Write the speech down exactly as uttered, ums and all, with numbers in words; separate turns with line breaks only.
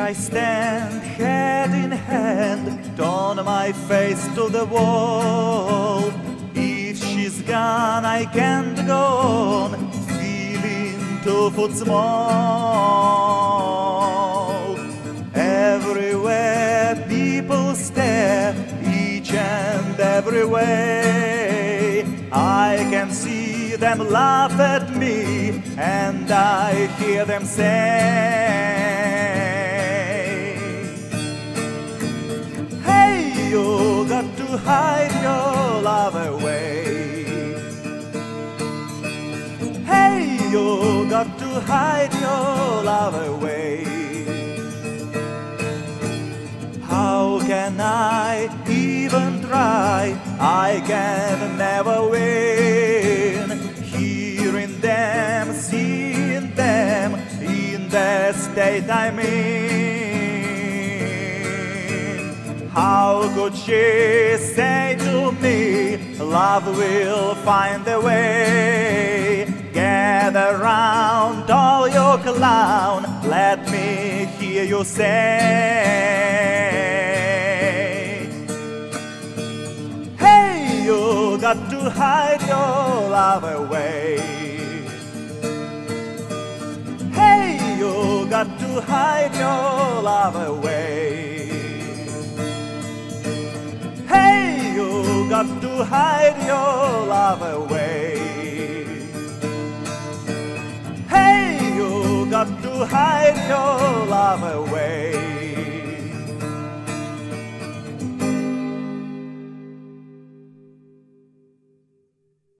I stand head in hand, turn my face to the wall. If she's gone, I can't go on, feeling two foot small. Everywhere people stare, each and every way. I can see them laugh at me, and I hear them say, hey, you got to hide your love away. Hey, you got to hide your love away. How can I even try? I can never win. Hearing them, seeing them in the state I'm in. How could she say to me, love will find a way? Gather round, all your clown, let me hear you say, hey, you got to hide your love away. Hey, you got to hide your love away. Hey, you got to hide your love away. Hey, you got to hide your love away.